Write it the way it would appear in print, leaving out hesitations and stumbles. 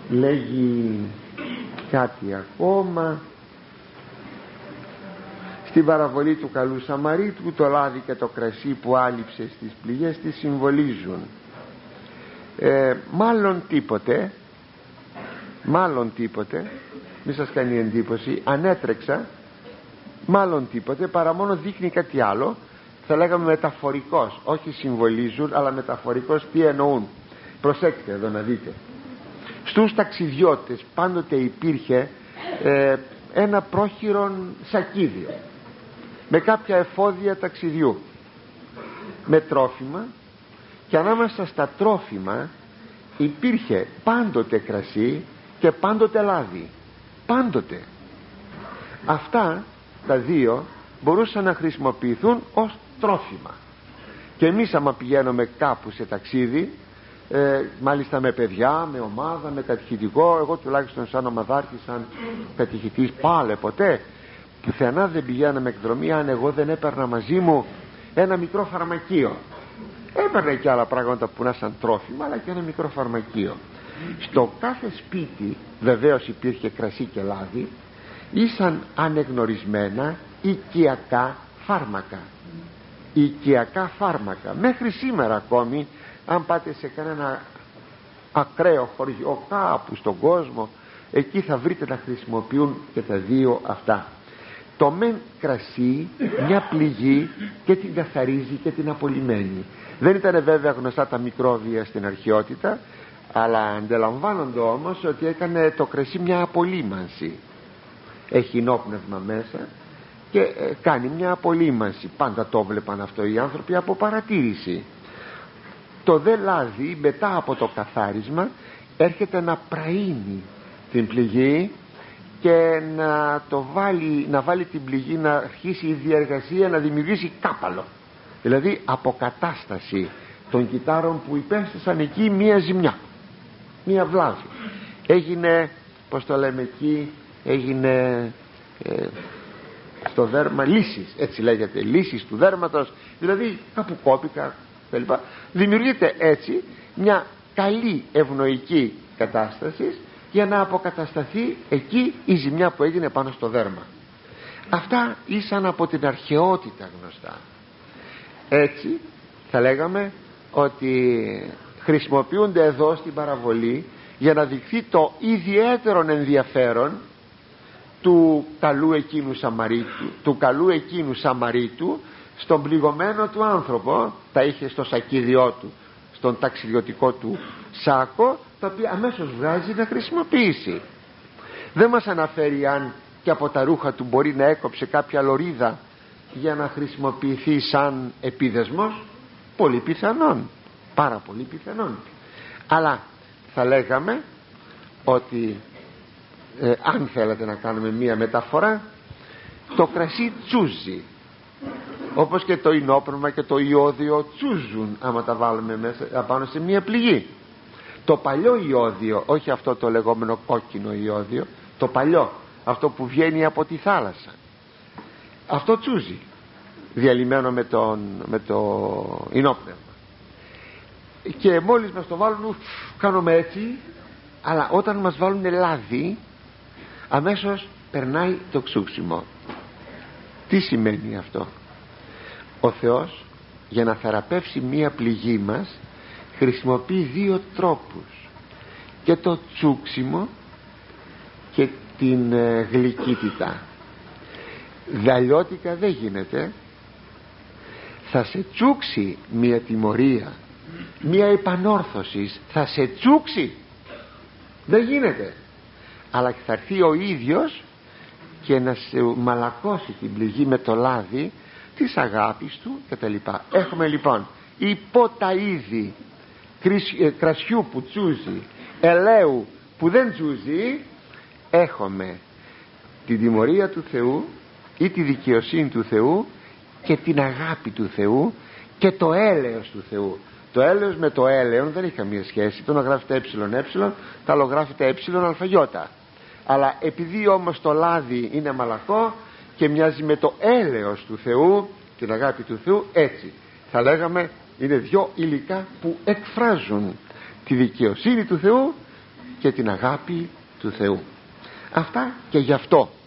λέγει κάτι ακόμα. Στην παραβολή του καλού Σαμαρίτου, το λάδι και το κρασί που άλυψε στις πληγές τι συμβολίζουν. Μάλλον τίποτε, μη σας κάνει εντύπωση, ανέτρεξα, μάλλον τίποτε, παρά μόνο δείχνει κάτι άλλο, θα λέγαμε μεταφορικός, όχι συμβολίζουν, αλλά μεταφορικός. Τι εννοούν? Προσέξτε εδώ να δείτε. Στους ταξιδιώτες πάντοτε υπήρχε ένα πρόχειρον σακίδιο με κάποια εφόδια ταξιδιού, με τρόφιμα, και ανάμεσα στα τρόφιμα υπήρχε πάντοτε κρασί και πάντοτε λάδι. Πάντοτε. Αυτά τα δύο μπορούσαν να χρησιμοποιηθούν ως τρόφιμα. Και εμείς άμα πηγαίνουμε κάπου σε ταξίδι, μάλιστα με παιδιά, με ομάδα, με κατηχητικό, εγώ τουλάχιστον σαν ομαδάρχης, σαν κατηχητής, πάλι ποτέ πουθενά δεν πηγαίναμε εκδρομή αν εγώ δεν έπαιρνα μαζί μου ένα μικρό φαρμακείο. Έπαιρνε και άλλα πράγματα που να σαν τρόφιμα, αλλά και ένα μικρό φαρμακείο. Στο κάθε σπίτι βεβαίως υπήρχε κρασί και λάδι, ήσαν ανεγνωρισμένα οικιακά φάρμακα. Οικιακά φάρμακα μέχρι σήμερα ακόμη. Αν πάτε σε κανένα ακραίο χωριό κάπου στον κόσμο, εκεί θα βρείτε να χρησιμοποιούν και τα δύο αυτά. Το μεν κρασί μια πληγή και την καθαρίζει και την απολυμμένη. Δεν ήταν βέβαια γνωστά τα μικρόβια στην αρχαιότητα, αλλά αντιλαμβάνονται όμως ότι έκανε το κρασί μια απολύμανση. Έχει ενόπνευμα μέσα και κάνει μια απολύμανση. Πάντα το βλέπαν αυτό οι άνθρωποι από παρατήρηση. Το δε λάδι μετά από το καθάρισμα έρχεται να πραΐνει την πληγή και να βάλει την πληγή να αρχίσει η διεργασία να δημιουργήσει κάπαλο, δηλαδή αποκατάσταση των κυτάρων που υπέστησαν εκεί μία ζημιά, μία βλάβη. Έγινε, πως το λέμε εκεί, έγινε στο δέρμα λύσεις, έτσι λέγεται, λύσεις του δέρματος, δηλαδή κάπου κόπηκα κλπ. Δημιουργείται έτσι μια καλή ευνοϊκή κατάσταση για να αποκατασταθεί εκεί η ζημιά που έγινε πάνω στο δέρμα. Αυτά ήσαν από την αρχαιότητα γνωστά. Έτσι θα λέγαμε ότι χρησιμοποιούνται εδώ στην παραβολή για να δειχθεί το ιδιαίτερο ενδιαφέρον του καλού εκείνου Σαμαρίτου στον πληγωμένο του άνθρωπο. Τα είχε στο σακίδιό του, στον ταξιδιωτικό του σάκο, τα οποία αμέσως βγάζει να χρησιμοποιήσει. Δεν μας αναφέρει αν και από τα ρούχα του μπορεί να έκοψε κάποια λωρίδα για να χρησιμοποιηθεί σαν επίδεσμος. Πολύ πιθανόν, πάρα πολύ πιθανόν. Αλλά θα λέγαμε ότι αν θέλετε να κάνουμε μία μεταφορά, το κρασί τσούζει, όπως και το ινόπνευμα και το ιόδιο τσούζουν άμα τα βάλουμε μέσα απάνω σε μία πληγή. Το παλιό ιόδιο, όχι αυτό το λεγόμενο κόκκινο ιόδιο, το παλιό, αυτό που βγαίνει από τη θάλασσα, αυτό τσούζει διαλυμένο με το ινόπνευμα. Και μόλις μας το βάλουν κάνουμε έτσι, αλλά όταν μας βάλουν λάδι αμέσως περνάει το ξούξιμο. Τι σημαίνει αυτό? Ο Θεός για να θεραπεύσει μία πληγή μας χρησιμοποιεί δύο τρόπους, και το τσούξιμο και την γλυκύτητα. Δαλλιώτικα δεν γίνεται. Θα σε τσούξει μία τιμωρία, μία επανόρθωση, θα σε τσούξει, δεν γίνεται. Αλλά θα έρθει ο ίδιος και να σε μαλακώσει την πληγή με το λάδι της αγάπης του κτλ. Έχουμε λοιπόν υπό τα είδη κρασιού που τσούζει, ελαίου που δεν τσούζει, έχουμε την τιμωρία του Θεού ή τη δικαιοσύνη του Θεού και την αγάπη του Θεού και το έλεος του Θεού. Το έλεος με το έλεον δεν έχει καμία σχέση. Το να γράφεται ε, το άλλο γράφεται αλφαγιώτα. Αλλά επειδή όμως το λάδι είναι μαλακό και μοιάζει με το έλεος του Θεού, την αγάπη του Θεού, έτσι θα λέγαμε είναι δυο υλικά που εκφράζουν τη δικαιοσύνη του Θεού και την αγάπη του Θεού. Αυτά και γι' αυτό